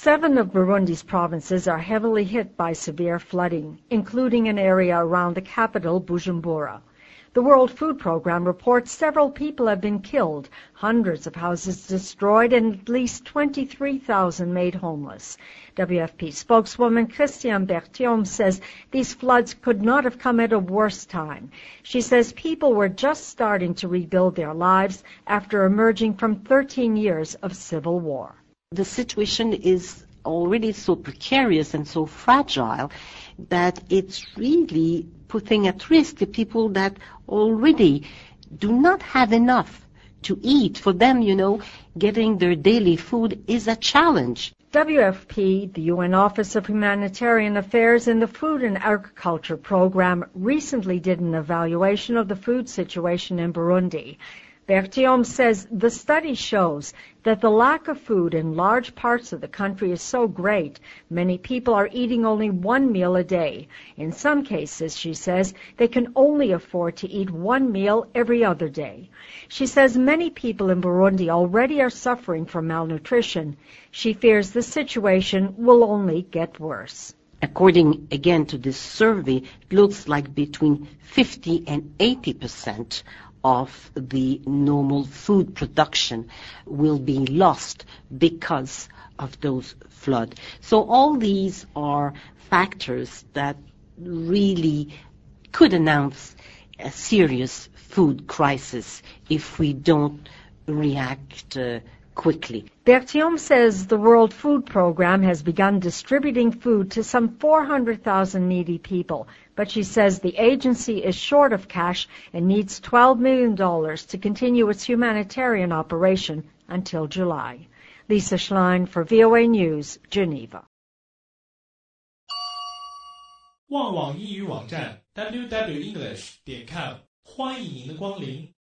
7 of Burundi's provinces are heavily hit by severe flooding, including an area around the capital, Bujumbura. The World Food Programme reports several people have been killed, hundreds of houses destroyed, and at least 23,000 made homeless. WFP spokeswoman Christiane Berthiaume says these floods could not have come at a worse time. She says people were just starting to rebuild their lives after emerging from 13 years of civil war. The situation is already so precarious and so fragile that it's really putting at risk the people that already do not have enough to eat. For them, getting their daily food is a challenge. WFP, the UN Office of Humanitarian Affairs, and the Food and Agriculture Program recently did an evaluation of the food situation in Burundi. Berthiaume says the study shows that the lack of food in large parts of the country is so great, many people are eating only one meal a day. In some cases, she says, they can only afford to eat one meal every other day. She says many people in Burundi already are suffering from malnutrition. She fears the situation will only get worse. According, again, to this survey, it looks like between 50 and 80% of the normal food production will be lost because of those floods. So all these are factors that really could announce a serious food crisis if we don't react quickly. Berthiaume says the World Food Programme has begun distributing food to some 400,000 needy people, but she says the agency is short of cash and needs $12 million to continue its humanitarian operation until July. Lisa Schlein for VOA News, Geneva. 旺网英语网站 www.english.com 欢迎您的光临。